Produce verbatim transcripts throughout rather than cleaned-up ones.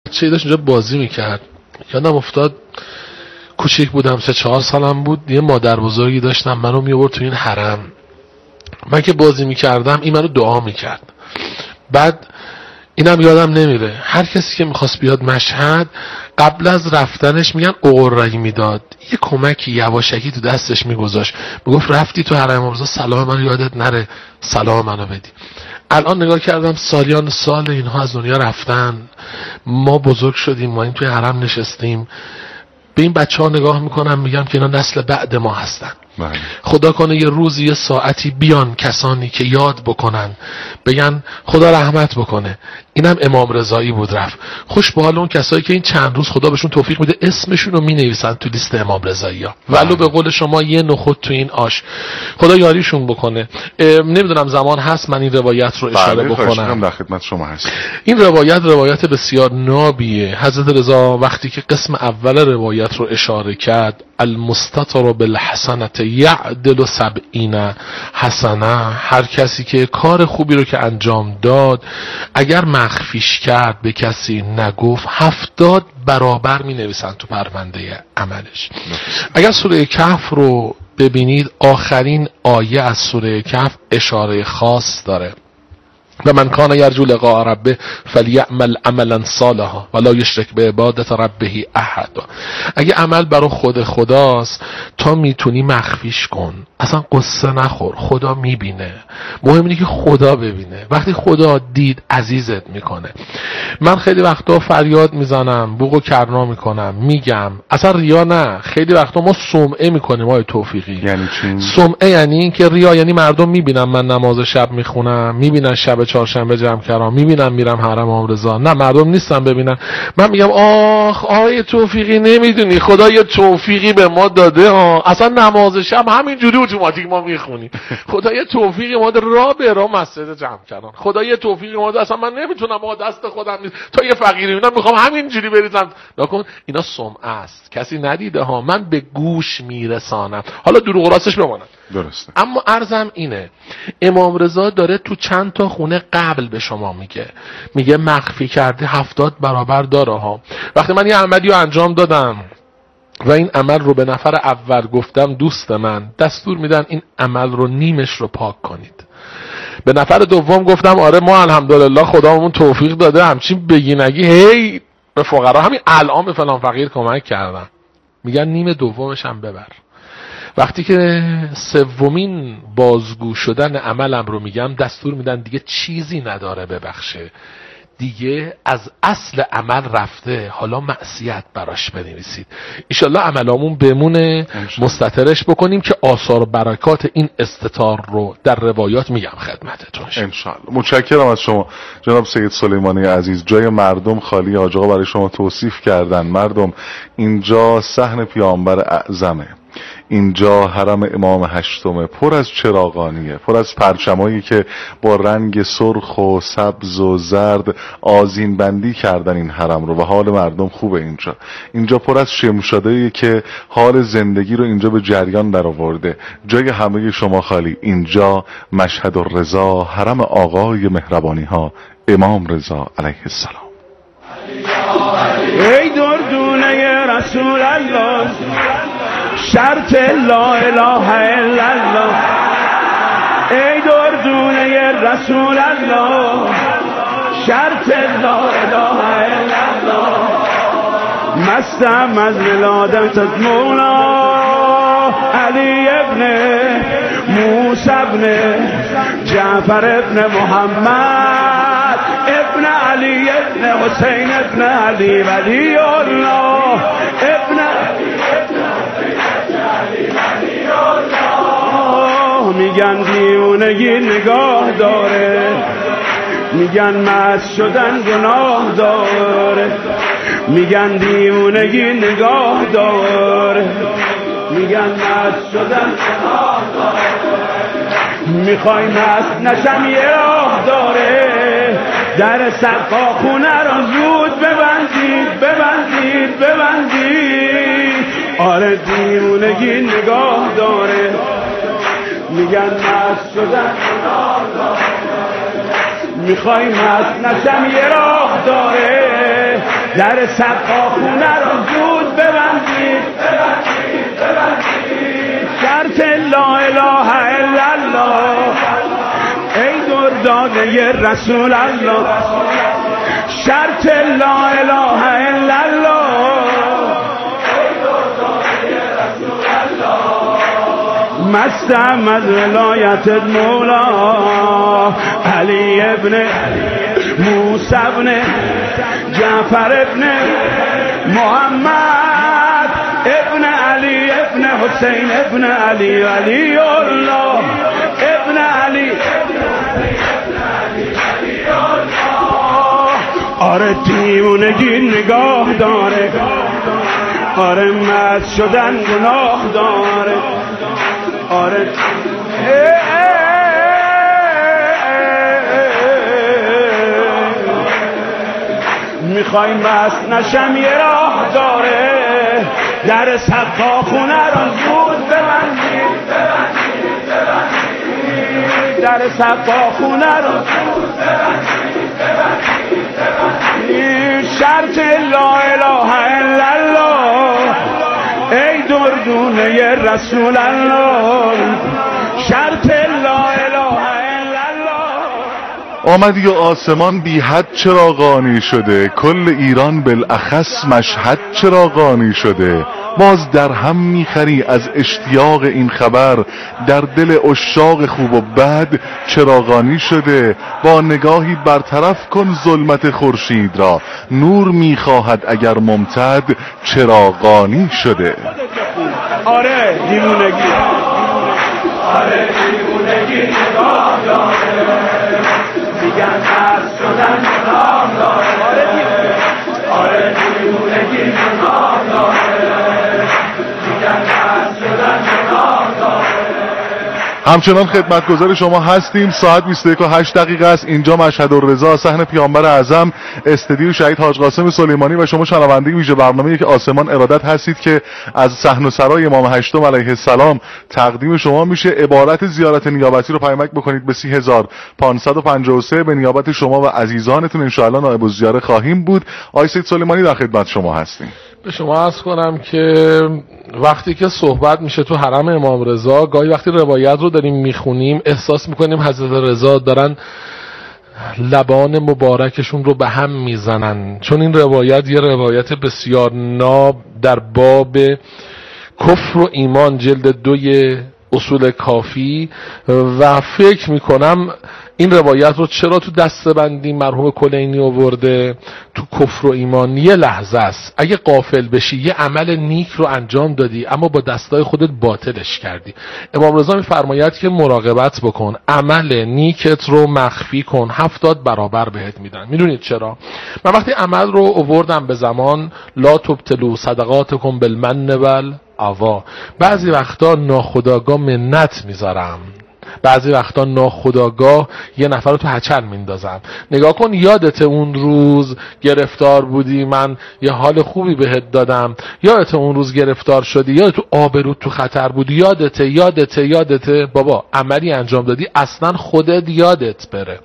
چه داشت اونجا بازی میکرد. یادم افتاد کوچیک بودم، سه چهار سالم بود، یه مادر بزرگی داشتم منو میآورد تو این حرم. من که بازی میکردم این منو دعا میکرد. بعد اینم یادم نمیره، هر کسی که میخواست بیاد مشهد قبل از رفتنش میگن اقرایی میداد، یه کمکی یواشکی تو دستش میگذاشت، میگفت رفتی تو حرم امام رضا سلام منو یادت نره سلام منو بدی. الان نگاه کردم سالیان سال اینها از دنیا رفتن، ما بزرگ شدیم، ما این توی حرم نشستیم، به این بچه ها نگاه میکنم میگم که اینا نسل بعد ما هستن. بله. خدا کنه یه روزی یه ساعتی بیان کسانی که یاد بکنن بگن خدا رحمت بکنه اینم امام رضایی بود رفت. خوش به حال اون کسایی که این چند روز خدا بهشون توفیق میده اسمشون رو مینویسن تو لیست امام رضایی ها، ولو به قول شما یه نخود تو این آش. خدا یاریشون بکنه. نمیدونم زمان هست من این روایت رو اشاره بکنم. در خدمت شما هست. این روایت روایت بسیار نابیه. حضرت رضا وقتی که قسم اول روایت رو اشاره کرد، المستتر بالحسنة یعدل سبعین حسنه، هر کسی که کار خوبی رو که انجام داد اگر مخفیش کرد به کسی نگفت هفتاد برابر می نویسن تو پرونده عملش. اگر سوره کهف رو ببینید آخرین آیه از سوره کهف اشاره خاص داره، و من کان یرجو لقاء ربه فلیعمل عملا صالحا ولا یشرک بعبادت ربه احد. اگه عمل برای خود خداست تا میتونی مخفیش کن، اصلا قصه نخور، خدا میبینه. مهم اینه که خدا ببینه. وقتی خدا دید عزیزت میکنه. من خیلی وقتا فریاد میزنم، بوق و کرنا میکنم، میگم اصلا ریا نه. خیلی وقتا ما سمعه میکنیم آقای توفیقی. یعنی چی؟ سمعه یعنی این که ریا یعنی مردم میبینن من نماز شب میخونم، میبینن شب چهارشنبه جمع کردم، میبینم میرم حرم امام رضا. نه، مردم نیستن ببینن. من میگم آخ آقای توفیقی نمیدونی خدا یه توفیقی به ما داده ها، اصلا نماز شب همینجوری اتوماتیک ما میخونیم. خدا یه توفیقی ما داده راه به راه مسجد جمع کردن. خدا یه توفیقی ما داده اصلا من نمیتونم، ما دست خودم نیست. تا یه فقیری میبینم میخوام همینجوری بریزم. نکن اینا سمعه است، کسی ندیده ها، من به گوش میرسانم. حالا دروغ راستش بماند. درسته. اما عرضم اینه، امام رضا داره تو چند تا خونه قبل به شما میگه، میگه مخفی کرده هفتاد برابر داره ها. وقتی من یه عملی رو انجام دادم و این عمل رو به نفر اول گفتم دوست من، دستور میدن این عمل رو نیمش رو پاک کنید. به نفر دوم گفتم آره ما الحمدلله خدامون توفیق داده همچین بگی نگی هی به فقرا همین الان به فلان فقیر کمک کردم، میگن نیم دومش هم ببر. وقتی که سومین بازگو شدن عملم رو میگم دستور میدن دیگه چیزی نداره ببخشه، دیگه از اصل عمل رفته، حالا معصیت براش بنویسید. ایشالله عملامون بمونه، مستترش بکنیم که آثار و برکات این استتار رو در روایات میگم خدمتتون. انشالله. متشکرم از شما جناب سید سلیمانی عزیز. جای مردم خالی، حاج آقا برای شما توصیف کردن. مردم اینجا صحن پیامبر اعظمه، اینجا حرم امام هشتمه، پر از چراغانیه، پر از پرچمایی که با رنگ سرخ و سبز و زرد آذین بندی کردن این حرم رو و حال مردم خوبه. اینجا اینجا پر از شمشاده‌ای که حال زندگی رو اینجا به جریان در آورده. جای همه شما خالی. اینجا مشهد الرضا، حرم آقای مهربانی ها امام رضا علیه السلام. ای دردونه رسول الله، شرط لا اله الا الله. ای دردونه رسول الله، شرط لا اله الا الله. مستم از ولادت از مولا علی ابن موسی ابن جعفر ابن محمد ابن علی ابن حسین ابن علی ولی الله ابن میگن دیونگی نگاه داره، میگن مست شدن گناه داره، میگن دیونگی نگاه داره، میگن مست شدن گناه داره. میخوای مست نشم یه راه داره، در سقا خونه را زود ببندید ببندید ببندید. آره دیونگی نگاه داره، میگن مست شدن گناه داره. میخوای مست نشم یه راه داره، در سقاخونه رو زود ببندید شرط لا اله الا الله ای دردانه رسول الله شرط لا اله الا الله مستم از ولایت مولا علی ابن موسی ابن جعفر ابن محمد ابن علی ابن حسین ابن علی علی الله ابن علی آره دیوونگی نگاه داره آره مست شدن گناه داره آره میخوای مست نشم یه راه داره در سقاخونه رو زود ببندید در سقاخونه رو زود ببندید شرط لا اله الا الله ای دردونه رسول الله شرط لا اله الا الله آمدی و آسمان بی حد چراغانی شده کل ایران بالاخص مشهد چراغانی شده باز در هم میخری از اشتیاق این خبر در دل عشاق خوب و بد چراغانی شده با نگاهی برطرف کن ظلمت خورشید را نور میخواهد اگر ممتد چراغانی شده آره دیوونگی آره دیوونگی نگاه داره میگن از شدن نگاه داره آره دیوونگی نگاه داره میگن از شدن نگاه داره همچنان خدمتگزار شما هستیم. ساعت بیست و یک و هشت دقیقه است. اینجا مشهد الرضا، صحن پیامبر اعظم، استدیو شهید حاج قاسم سلیمانی و شما شنونده ویژه برنامه یک آسمان ارادت هستید که از صحن و سرای امام هشتم علیه السلام تقدیم شما میشه. عبارت زیارت نیابتی رو پیامک بکنید به سی هزار پانصد و پنجاه و سه. به نیابت شما و عزیزانتون ان شاءالله نایب الزیاره خواهیم بود. آقای سید سلیمانی در خدمت شما هستیم. به شما عرض کنم که وقتی که صحبت میشه تو حرم امام رضا، گاهی وقتی روایت رو داریم میخونیم احساس میکنیم حضرت رضا دارن لبان مبارکشون رو به هم میزنن، چون این روایت یه روایت بسیار ناب در باب کفر و ایمان جلد دوی اصول کافی و فکر میکنم این روایت رو چرا تو دسته‌بندی مرحوم کلینی آورده تو کفر و ایمان. یه لحظه است اگه غافل بشی یه عمل نیک رو انجام دادی اما با دستای خودت باطلش کردی. امام رضا میفرماید که مراقبت بکن، عمل نیکت رو مخفی کن، هفتاد برابر بهت میدن. میدونید چرا؟ من وقتی عمل رو آوردم به زمان لا تبطلوا صدقاتکم بالمن والعطا، بعضی وقتا ناخودآگاه منت میذارم، بعضی وقتا ناخودآگاه یه نفر رو تو هچل میندازم. نگاه کن، یادت اون روز گرفتار بودی من یه حال خوبی بهت دادم، یادت اون روز گرفتار شدی، یادت تو آبروت تو خطر بودی، یادت یادت یادت بابا عملی انجام دادی اصلا خودت یادت بره.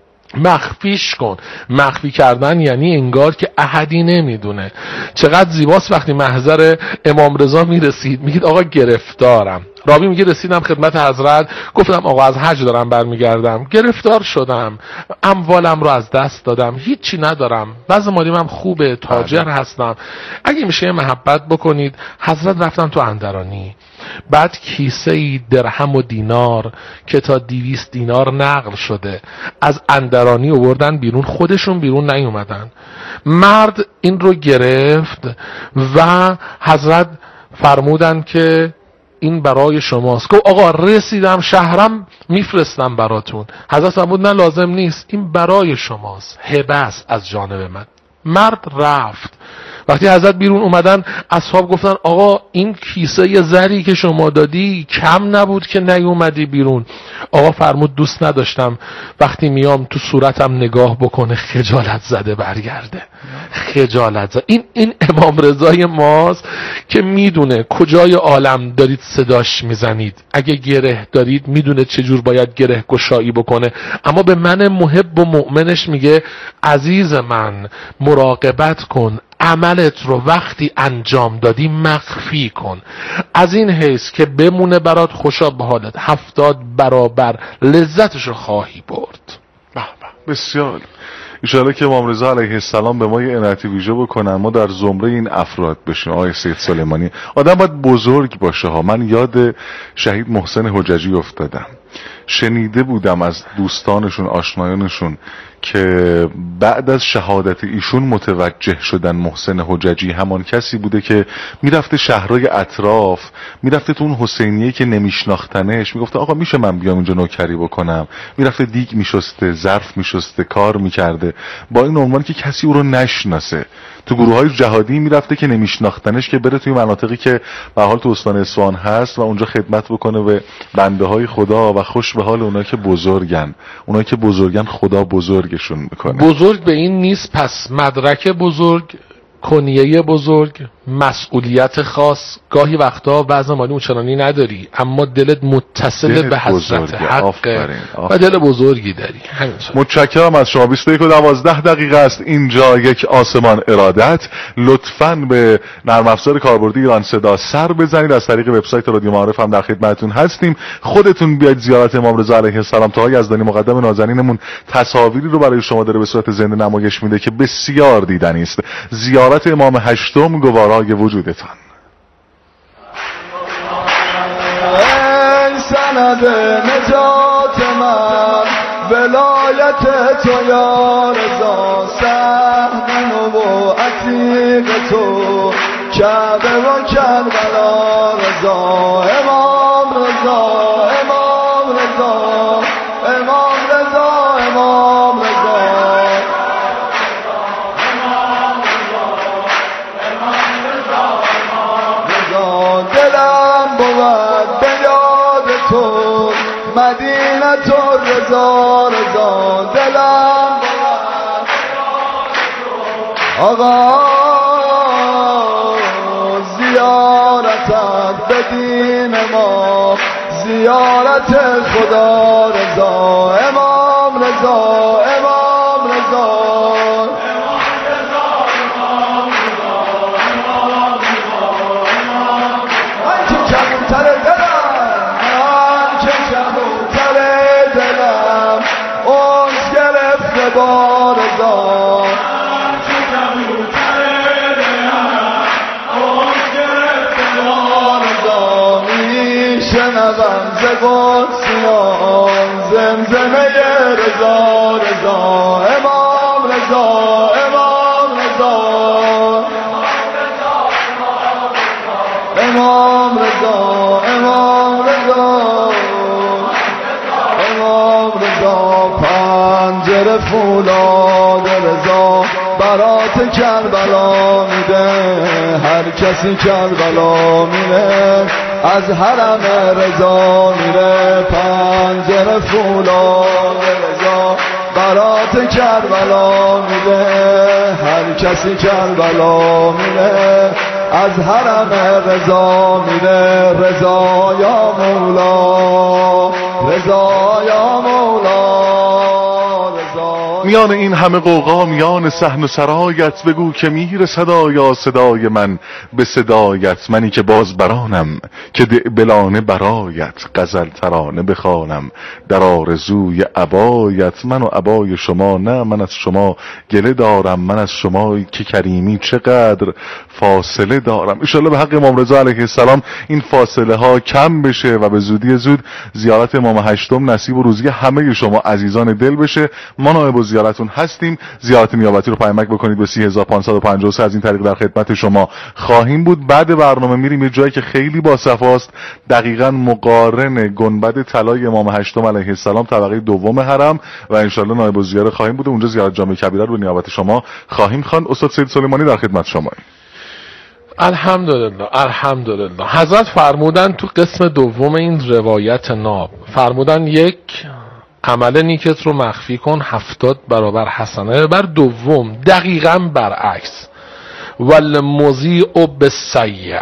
مخفیش کن. مخفی کردن یعنی انگار که احدی نمیدونه. چقدر زیباست وقتی محضر امام رضا میرسید میگید آقا گرفتارم. راوی میگه رسیدم خدمت حضرت، گفتم آقا از حج دارم برمیگردم، گرفتار شدم، اموالم رو از دست دادم، هیچی ندارم، وضع مالی من خوبه، تاجر هستم، اگه میشه محبت بکنید. حضرت رفتم تو اندرانی، بعد کیسه ای درهم و دینار که تا دیویست دینار نقل شده از اندرانی آوردن بیرون، خودشون بیرون نیومدن. مرد این رو گرفت و حضرت فرمودن که این برای شماست. گفت آقا رسیدم شهرم میفرستم براتون. حضرت فرمود نه لازم نیست، این برای شماست، هبه است از جانب من. مرد رفت. وقتی حضرت بیرون اومدن اصحاب گفتن آقا این کیسه ی زری که شما دادی کم نبود که نیومدی بیرون. آقا فرمود دوست نداشتم وقتی میام تو صورتم نگاه بکنه خجالت زده برگرده. خجالت زده. این این امام رضای ماست که میدونه کجای عالم دارید صداش میزنید، اگه گره دارید میدونه چجور باید گره گشایی بکنه، اما به من محب و مؤمنش میگه عزیز من مراقبت کن، عملت رو وقتی انجام دادی مخفی کن، از این حیث که بمونه برات خوشا به حالت، هفتاد برابر لذتش رو خواهی برد. به به، بسیار. ایشالا که امام رضا علیه السلام به ما یه عنایت ویژه بکنن، ما در زمره این افراد بشیم. آقای سید سلیمانی آدم باید بزرگ باشه ها. من یاد شهید محسن حججی افتادم، شنیده بودم از دوستانشون آشنایانشون که بعد از شهادت ایشون متوجه شدن محسن حججی همان کسی بوده که میرفته شهرهای اطراف، میرفته تو اون حسینیه که نمیشناختنش، میگفته آقا میشه من بیام اینجا نوکری بکنم، میرفته دیگ میشسته، ظرف میشسته، کار میکرده، با این عنوان که کسی او رو نشناسه. تو گروه های جهادی میرفته که نمیشناختنش که بره توی مناطقی که به حال تو استان اصفهان هست و اونجا خدمت بکنه به بنده های خدا و خوش به حال اونایی که بزرگن. اونایی که بزرگن خدا بزرگشون میکنه. بزرگ به این نیست پس مدرک بزرگ، کنیه بزرگ، مسئولیت خاص، گاهی وقتا وضع مالی اونچنانی نداری اما دلت متصل به حضرت حق و دل بزرگی داری. همینطور. متشکرم از شما. بیست و یک و دوازده دقیقه است. اینجا یک آسمان ارادت. لطفاً به نرم افزار کاربردی ایران صدا سر بزنید. از طریق وبسایت رادیو معارف هم در خدمتتون هستیم. خودتون بیاید زیارت امام رضا علیه السلام. تا یزدانی مقدم نازنینمون تصاویری رو برای شما داره به صورت زنده نمایش میده که بسیار دیدنی است. زیارت امام هشتم گوارای وجودتان. ای سند نجات من، ولایت تو یا رضا، صحن و عتیق تو، کعبه و کربلا رضا، امام رضا، امام رضا، امام رضا، امام رضا، دلم بود به یاد تو، مدینه تو رضا رضا، دلم بود آقا زیارتت به دین ما، زیارت خدا رضا، امام رضا، امام رضا، بارزا میشنوم ز قدسیان زمزمه رضا رضا، امام رضا، امام رضا، امام رضا، امام رضا، امام رضا، پنجره فولاد رضا برات کربلا میده، هر کسی کربلا میره از حرم رضا میره، پنجره فولاد رضا برات کربلا میده، هر کسی کربلا میره از حرم رضا میره، رضا یا مولا، رضا یا مولا، میان این همه قوقا، میان صحن و سرایت، بگو که میر صدایا صدای من به صدایت، منی که باز برانم که دعبلانه برایت، غزل ترانه بخوانم در آرزوی عبایت، من و عبای شما نه، من از شما گله دارم، من از شما که کریمی چقدر فاصله دارم. انشالله به حق امام رضا علیه السلام این فاصله ها کم بشه و به زودی زود زیارت امام هشتم نصیب و روزی همه شما عزیزان دل بشه. ما نایب زیارتون هستیم. زیارت نیابتی رو پیامک بکنید به سی هزار و پانصد و پنجاه و سه. از این طریق در خدمت شما خواهیم بود. بعد برنامه میریم یه جایی که خیلی با صفاست، دقیقاً مقارن گنبد طلای امام هشتم علیه السلام، طبقه دوم حرم، و انشالله نایب الزیاره خواهیم بود. اونجا زیارت جامع کبیره رو به نیابت شما خواهیم خواند. استاد سید سلیمانی در خدمت شما. الحمدلله الحمدلله. حضرت فرمودن تو قسم دوم این روایت ناب، فرمودن یک، عمل نیکت رو مخفی کن، هفتاد برابر حسنه. بر دوم دقیقاً برعکس والمضیع بالسیئه.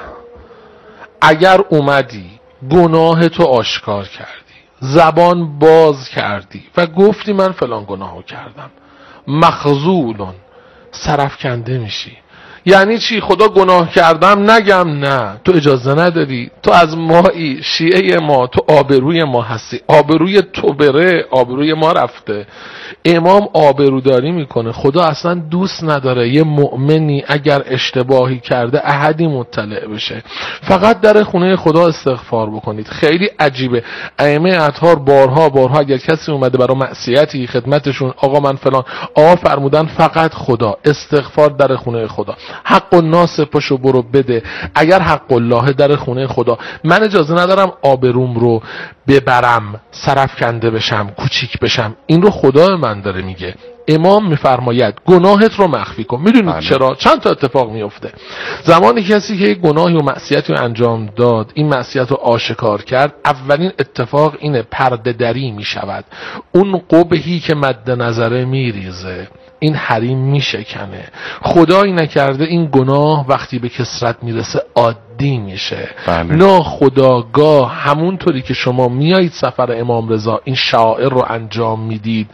اگر اومدی گناه تو آشکار کردی، زبان باز کردی و گفتی من فلان گناهو کردم، مخذولون، سرفکنده میشی. یعنی چی؟ خدا گناه کردم نگم؟ نه، تو اجازه نداری. تو از مایی، شیعه ما، تو آبروی ما هستی. آبروی تو بره، آبروی ما رفته. امام آبروداری میکنه. خدا اصلا دوست نداره یه مؤمنی اگر اشتباهی کرده احدی مطلع بشه. فقط در خونه خدا استغفار بکنید. خیلی عجیبه. ائمه اطهار بارها بارها اگر کسی اومده برای معصیتی خدمتشون، آقا من فلان، آقا فرمودن فقط خدا، استغفار در خونه خدا. حق الناس پاشو برو بده. اگر حق الله در خونه خدا، من اجازه ندارم آبروم رو ببرم، سرفکنده بشم، کوچیک بشم. این رو خدا من داره میگه. امام میفرماید گناهت رو مخفی کن. میدونید بله. چرا؟ چند تا اتفاق میفته. زمانی کسی که گناهی و معصیتی رو انجام داد، این معصیت رو آشکار کرد، اولین اتفاق اینه پرده دری میشود. اون قبحی که مد نظره میریزه، این حریم میشکنه. خدایی نکرده این گناه وقتی به کثرت میرسه عادی میشه. بله. ناخودآگاه همونطوری که شما میایید سفر امام رضا این شعائر رو انجام میدید،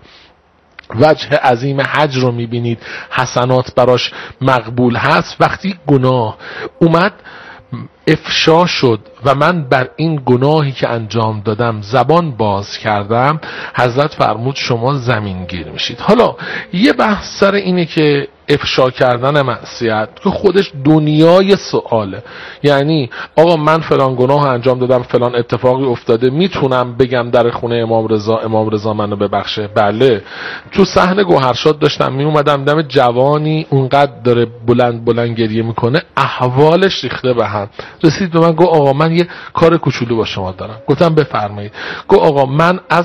وجه عظیم حج رو میبینید، حسنات براش مقبول هست، وقتی گناه اومد افشا شد و من بر این گناهی که انجام دادم زبان باز کردم، حضرت فرمود شما زمین گیر میشید. حالا یه بحث سر اینه که افشا کردن معصیت که خودش دنیای سؤاله. یعنی آقا من فلان گناه انجام دادم، فلان اتفاقی افتاده، میتونم بگم در خونه امام رضا امام رضا منو ببخشه؟ بله. تو صحن گوهرشاد داشتم می اومدم، دم جوانی اونقدر داره بلند بلند گریه میکنه، احوالش ریخته به هم. رسید به من گفت آقا من یه کار کوچولو با شما دارم. گفتم بفرمایید. گفت آقا من از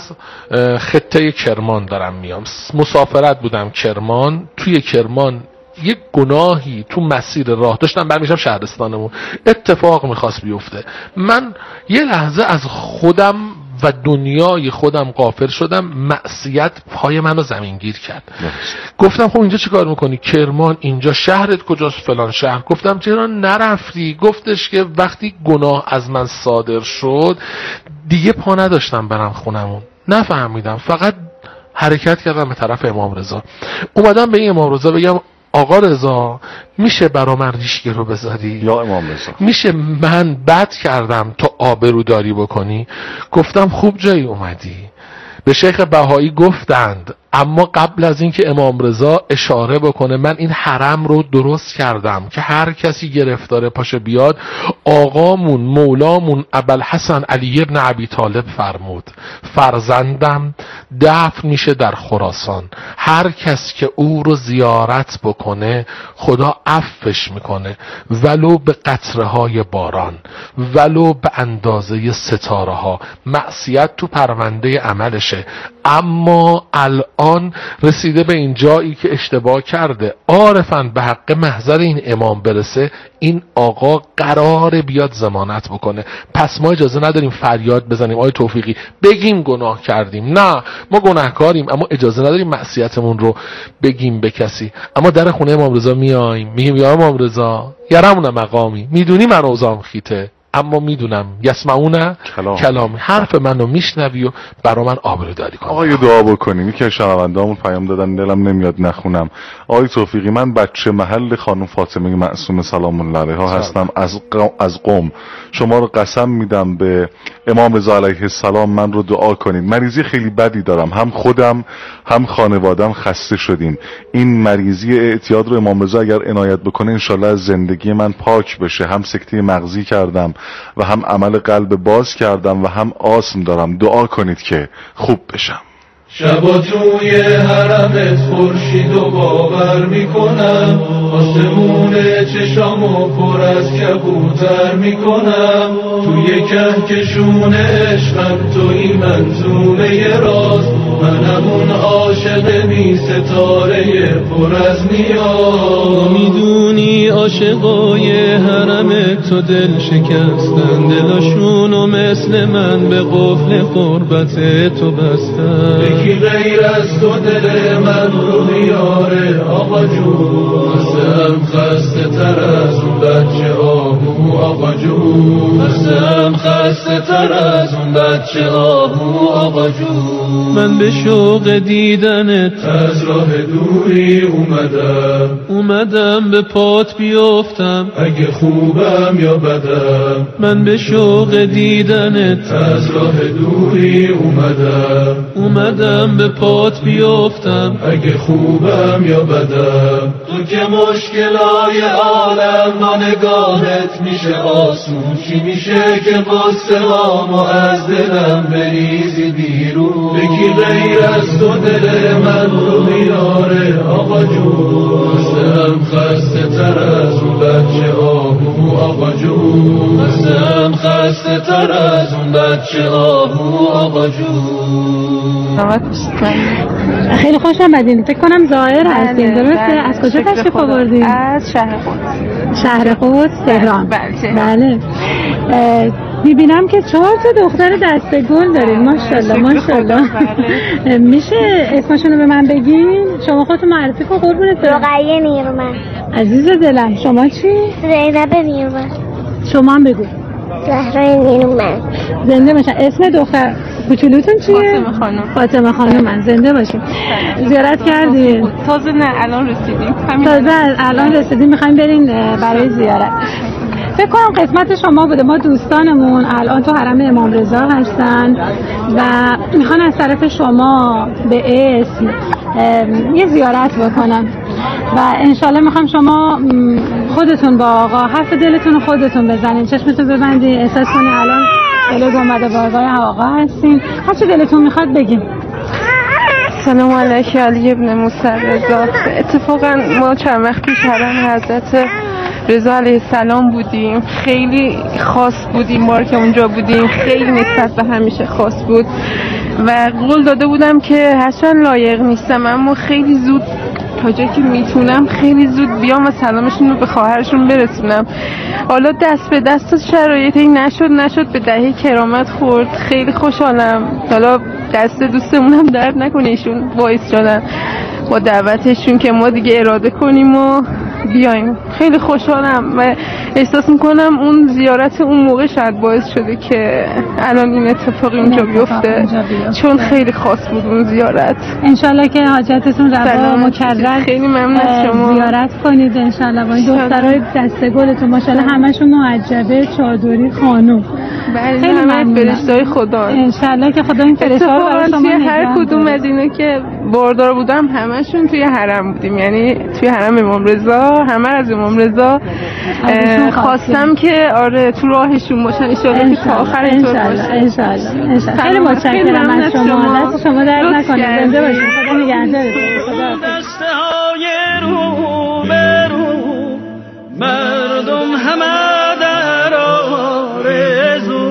خطه کرمان دارم میام، مسافرت بودم کرمان، توی کرمان یک گناهی تو مسیر راه داشتم برمیشم شهرستانمون، اتفاق میخواست بیفته. من یه لحظه از خودم و دنیای خودم غافل شدم، معصیت پای منو زمینگیر کرد. گفتم خب اینجا چی کار میکنی؟ کرمان. اینجا شهرت کجاست؟ فلان شهر. گفتم چرا نرفتی؟ گفتش که وقتی گناه از من صادر شد دیگه پا نداشتم برم خونمون. نفهمیدم، فقط حرکت کردم به طرف امام رضا. اومدم به این امام رضا بگم آقا رضا میشه برا من ریشگه رو بذاری؟ یا امام رضا میشه من بد کردم تو آبروداری بکنی؟ گفتم خوب جایی اومدی. به شیخ بهایی گفتند اما قبل از اینکه امام رضا اشاره بکنه من این حرم رو درست کردم که هر کسی گرفتاره پاشه بیاد، آقامون مولامون ابوالحسن علی ابن ابی طالب فرمود فرزندم دفن میشه در خراسان، هر کس که او رو زیارت بکنه خدا عفوش میکنه، ولو به قطره های باران، ولو به اندازه ستاره ها. معصیت تو پرونده عملشه، اما الان رسیده به این جایی که اشتباه کرده، عارفاً به حق محضر این امام برسه، این آقا قراره بیاد ضمانت بکنه. پس ما اجازه نداریم فریاد بزنیم آی توفیقی بگیم گناه کردیم. نه، ما گناهکاریم اما اجازه نداریم معصیتمون رو بگیم به کسی. اما در خونه امام رضا میایم میگیم یا امام رضا یرمون مقامی، میدونی من اوضاعم خیته اما میدونم یسمعون کلام. کلامی، حرف منو میشنوی و برا من آبروداری کنی. آقا یه دعا بکنیم. یکی از شنوندهامون پیام دادن دلم نمیاد نخونم. آقای توفیقی من بچه محل خانم فاطمه معصومه سلام الله علیها هستم از قم. از قم شما رو قسم میدم به امام رضا علیه السلام من رو دعا کنید. مریضی خیلی بدی دارم، هم خودم هم خانوادم خسته شدیم. این مریضی اعتیاد رو امام رضا اگر عنایت بکنه انشالله از زندگی من پاک بشه. هم سکته مغزی کردم و هم عمل قلب باز کردم و هم آسم دارم. دعا کنید که خوب بشم. شبا توی حرمت خورشید و باور میکنم، آسمون چشامو پر از کبوتر میکنم، توی کهکشون عشقم توی منظومه راز، منم اون عاشق بی ستاره پر از نیاز. میدونی عاشقای حرم تو دل شکستن، دلاشونو مثل من به قفل قربت تو بستن. یکی غیر از تو دل من رو بیاره آقا جون، خستم خستم بچه آهو آقا جون، خستم خسته تر از اون بچه آهو آقا جون. من به شوق دیدنت از راه دوری اومدم، اومدم به پات بیافتم اگه خوبم یا بدم. من به شوق دیدنت از راه دوری اومدم، اومدم به پات بیافتم اگه خوبم یا بدم. تو که مشکلای عالم با نگاهت میشه آسون، چی میشه که قصه‌هامو از دلم بریزی بیرون؟ بگی غیر از تو دل من رو میاره آقا جون، خستم خسته تر از اون بچه آهو آقا جون، خستم خسته تر از اون بچه آهو آقا جون. خیلی خوش آمدین. فکر کنم ظاهر هستین، درسته؟ از کجا تشریف آوردین؟ از شهر قدس. شهر قدس تهران. بله. بله. میبینم که چهار تا دختر دسته گل دارین. ماشاءالله ماشاءالله. میشه اسمشون رو به من بگین؟ شما خودتون معرفی کن قربونت برم. رقیه نیرومند. عزیز دلم شما چی؟ زینب نیرومند. شما هم بگو. زهرا نیرومند. زنده باشن. اسم دختر کوچولوتون چیه؟ فاطمه خانم. فاطمه خانم. من زنده باشیم. زیارت کردین؟ تازه نه الان رسیدیم. تازه الان رسیدیم، میخوایم برین برای زیارت. فکر کنم قسمت شما بوده. ما دوستانمون الان تو حرم امام رضا هستن و میخوان از طرف شما به اسم یه زیارت بکنن و انشالله میخوام شما خودتون با آقا حرف دلتون خودتون بزنین، چشمتون ببندین، احساس کنین الان دل گنبد بارگاه آقا هستین، هر چی دلتون میخواد بگین. سلام علیک علی ابن موسی رضا. اتفاقا ما چند وقت پیش حرم حضرت رضا علیه السلام بودیم، خیلی خاص بودیم. بار که اونجا بودیم خیلی نسبت به همیشه خاص بود و قول داده بودم که هرچند لایق نیستم اما خیلی زود تا جایی که میتونم خیلی زود بیام و سلامشون رو به خواهرشون برسونم. حالا دست به دست شرایطی نشد نشد به دهه کرامت خورد. خیلی خوشحالم. حالا دست دوستمونم درد نکنه، ایشون باعث شدن با دعوتشون که ما دیگه اراده کنیم و بیایم. خیلی خوشحالم و احساس میکنم اون زیارت اون موقع شاید باعث شده که الان این اتفاق اینجا بیفته، چون خیلی خاص بود اون زیارت. انشالله که حاجتتون روا مکرر. خیلی ممنون از شما. زیارت کنید انشالله. با این دخترای دسته گلتون ماشاءالله همشون معجبه، چادری، خانم. بله همه فرشته‌های خدا. انشالله که خدا این فرشته‌ها رو برای شما نگه هر کدوم از اینا که باردار بودم همشون توی حرم بودیم، یعنی توی حرم امام رضا. همه از امام رضا خواستم که آره تو راهشون باشن ان شاءالله که تا آخر اینطور باشه. ان شاء الله. خیلی متشکرم از شما. دست شما درد نکنه. زنده باشید. خدا نگهدارتون. خدا دسته‌های رو به رو مردم همه در آرزو.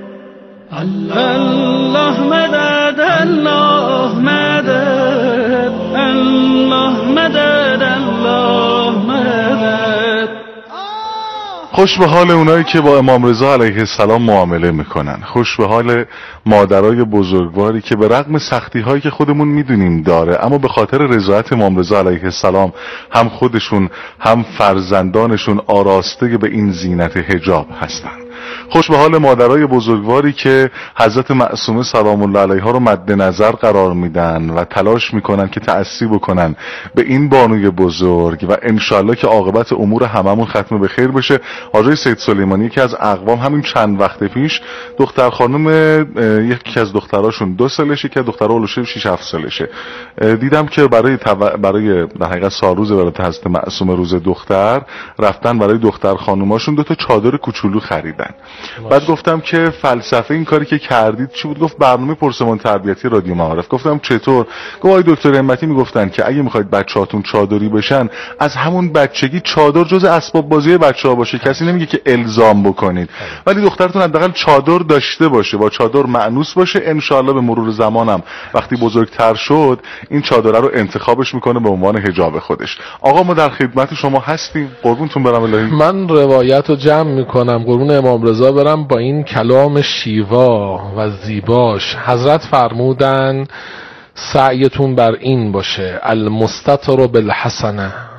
الله مدد الله مدد الله مدد الله مدد. خوش به حال اونایی که با امام رضا علیه السلام معامله میکنن. خوش به حال مادرای بزرگواری که به رغم سختی هایی که خودمون میدونیم داره اما به خاطر رضایت امام رضا علیه السلام هم خودشون هم فرزندانشون آراسته به این زینت حجاب هستن. خوش به حال مادرای بزرگواری که حضرت معصومه سلام الله علیها رو مد نظر قرار میدن و تلاش میکنن که تأسی بکنن به این بانوی بزرگ و انشالله که عاقبت امور هممون ختم به خیر بشه. آقای سید سلیمانی که از اقوام همین چند وقت پیش دختر خانم یکی از دختراشون دو سالشه که دخترها اولش شش هفت سالشه دیدم که برای تو... برای در حقیقت سالروز برای حضرت معصومه روز دختر رفتن برای دختر خانوماشون دو تا چادر کوچولو خریدن. بعد گفتم که فلسفه این کاری که کردید چی بود؟ گفت برنامه پرسمان تربیتی رادیو معارف. گفتم چطور؟ گفت آقای دکتر همتی میگفتن که اگه میخواید بچه‌هاتون چادری بشن از همون بچگی چادر جز اسباب بازی بچه‌ها باشه. کسی نمیگه که الزام بکنید ولی دخترتون حداقل چادر داشته باشه، با چادر مأنوس باشه. ان شاءالله به مرور زمانم وقتی بزرگتر شد این چادر رو انتخابش میکنه به عنوان حجاب خودش. آقا ما در خدمت شما هستیم. قربونتون برم الهی. من روایت رو جمع میکنم قربون امام رضا برم با این کلام شیوا و زیباش. حضرت فرمودن سعیتون بر این باشه المستتر بالحسنه،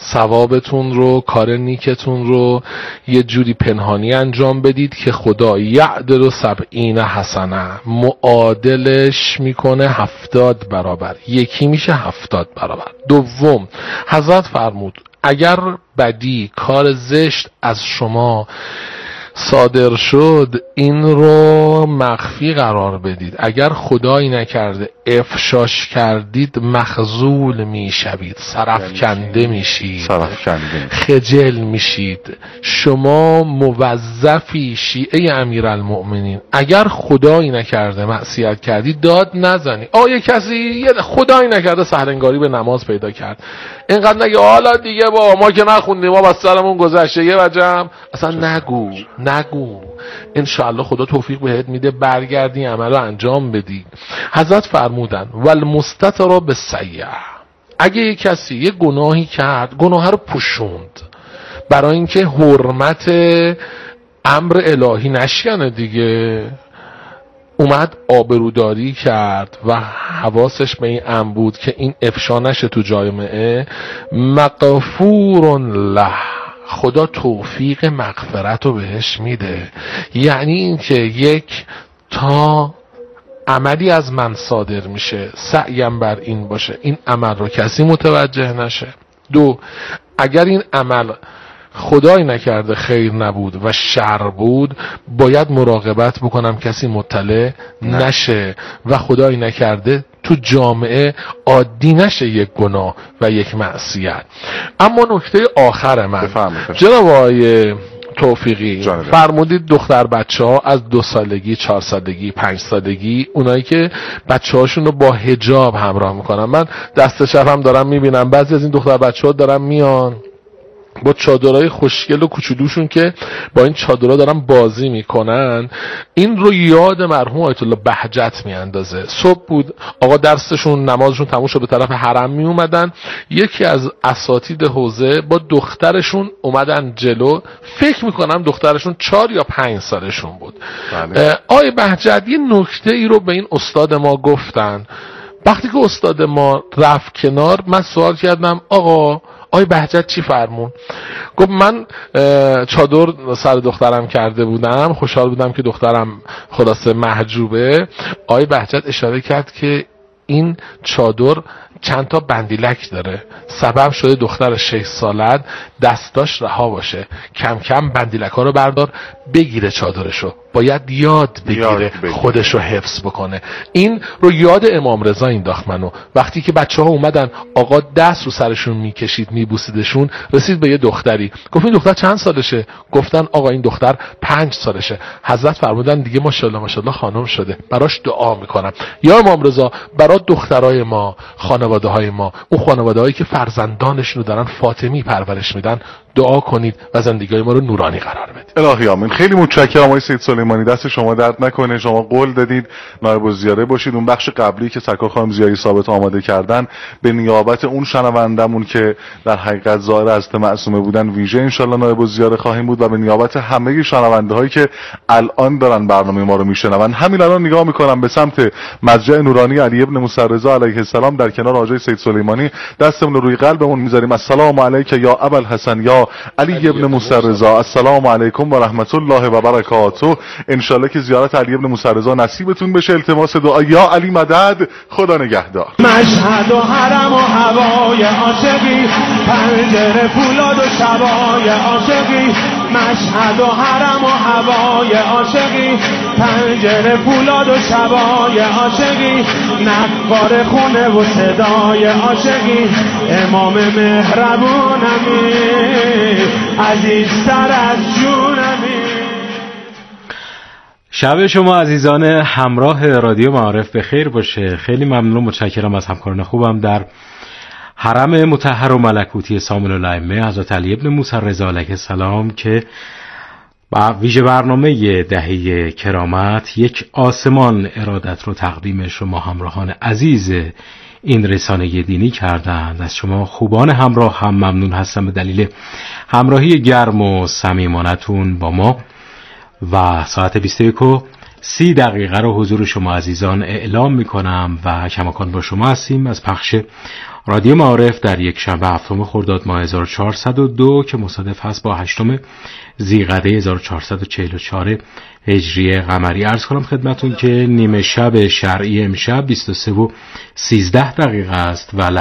ثوابتون رو، کار نیکتون رو یه جوری پنهانی انجام بدید که خدا یعدل سبعین حسنه، معادلش میکنه هفتاد برابر، یکی میشه هفتاد برابر. دوم، حضرت فرمود اگر بدی، کار زشت از شما صادر شد این رو مخفی قرار بدید، اگر خدایی نکرده افشاش کردید مخذول میشوید، سرفکنده میشید، سرفکنده خجل میشید. شما موظفی شیعه امیرالمؤمنین اگر خدایی نکرده معصیت کردید داد نزنی. آیا کسی یه خدایی نکرده سحرنگاری به نماز پیدا کرد اینقدر نگه حالا دیگه با ما که نخوندیم ما بس سرمون گذشته یه وجم، اصلا نگو نگو. انشاءالله خدا توفیق بهت میده برگردی عمل رو انجام بدی. حضرت فرمودن والمستتر بالسیئه، اگه یه کسی یه گناهی کرد گناه رو پوشوند برای اینکه حرمت امر الهی نشکنه دیگه، اومد آبروداری کرد و حواسش به این امر بود که این افشا نشه تو جامعه، مغفور له، خدا توفیق مغفرت رو بهش میده. یعنی این که یک، تا عملی از من صادر میشه سعیم بر این باشه این عمل رو کسی متوجه نشه. دو، اگر این عمل خدای نکرده خیر نبود و شر بود باید مراقبت بکنم کسی مطلع نشه و خدای نکرده تو جامعه عادی نشه یک گناه و یک معصیت. اما نکته آخر من جناب آقای توفیقی فرمودید دختر بچه ها از دو سالگی، چهار سالگی، پنج سالگی، اونایی که بچه هاشون رو با حجاب همراه میکنن، من دست چپ هم دارم میبینم بعضی از این دختر بچه ها دارن میان با چادرهای خوشگل و کوچولوشون که با این چادرها دارن بازی میکنن. این رو یاد مرحوم آیت الله بهجت میاندازه. صبح بود آقا درسشون نمازشون تموم شد به طرف حرم می اومدن، یکی از اساتید حوزه با دخترشون اومدن جلو، فکر میکنم دخترشون چهار یا پنج سالشون بود. بله. آقای بهجت یه نکته ای رو به این استاد ما گفتن. وقتی که استاد ما رفت کنار من سوال کردم آقا آی بهجت چی فرمون؟ گفت من چادر سر دخترم کرده بودم، خوشحال بودم که دخترم خلاصه محجوبه. آی بهجت اشاره کرد که این چادر چند تا بندیلک داره، سبب شده دختر شش سالت دستاش رها باشه، کم کم بندیلک ها رو بردار بگیره چادرشو، باید یاد بگیره خودشو حفظ بکنه. این رو یاد امام رضا انداخت منو. وقتی که بچه ها اومدن آقا دست رو سرشون میکشید میبوسیدشون، رسید به یه دختری، گفت این دختر چند سالشه؟ گفتن آقا این دختر پنج سالشه. حضرت فرمودن دیگه ماشاءالله ماشاءالله خانم شده، براش دعا میکنم. یا امام رضا برای دخترای ما، خانواده های ما، اون خانواده هایی که فرزندانشون رو دارن فاطمی پرورش میدن، دعا کنید و زندگی ما رو نورانی قرار بدید. الهی آمین. خیلی متشکرم آقای سید سلیمانی، دست شما درد نکنه. شما قول دادید نایب الزیاره باشید. اون بخش قبلی که سرکار خانم زیایی ثابت آماده کردن به نیابت اون شنوندمون که در حقیقت ظاهر حضرت معصومه بودن ویژه ان شاء الله نایب الزیاره خواهیم بود و به نیابت همه شنونده هایی که الان دارن برنامه ما رو میشنون. همین الان نگاه میکنم به سمت مسجد نورانی علی ابن موسی رضا علیه السلام در کنار آقای سید سلیمانی، دستمون رو روی قلبمون میذاریم. السلام علیک یا ابوالحسن یا علی ابن موسی رضا، السلام علیکم و رحمت الله و برکاته. انشالله که زیارت علی ابن موسی رضا نصیبتون بشه. التماس دعا یا علی مدد، خدا نگهدار. مشهد و حرم و هوای عاشقی، پنجره فولاد و شبای عاشقی، مشهد و حرم و هوای عاشقی، پنجره فولاد و شبای عاشقی، نقار خونه و صدای عاشقی، امام مهربونمی عزیزتر از جونمی. شب شما عزیزان همراه رادیو معارف بخیر باشه. خیلی ممنون و متشکرم از همکاران خوبم در حرم مطهر و ملکوتی سامل الائمه حضرت علی ابن موسی رضا علیه السلام که با ویژه برنامه دهه کرامت یک آسمان ارادت رو تقدیم شما همراهان عزیز این رسانه دینی کردند. از شما خوبان همراه هم ممنون هستم به دلیل همراهی گرم و صمیمانتون با ما و ساعت بیست و یک و سی دقیقه رو حضور شما عزیزان اعلام میکنم و کماکان با شما هستیم از پخش رادیو معارف در یک شنبه هفتم خرداد ماه هزار و چهارصد و دو که مصادف هست با هشتم ذیقعده هزار و چهارصد و چهل و چهار هجری قمری. عرض کنم خدمتون که نیمه شب شرعی امشب بیست و سه و سیزده دقیقه است و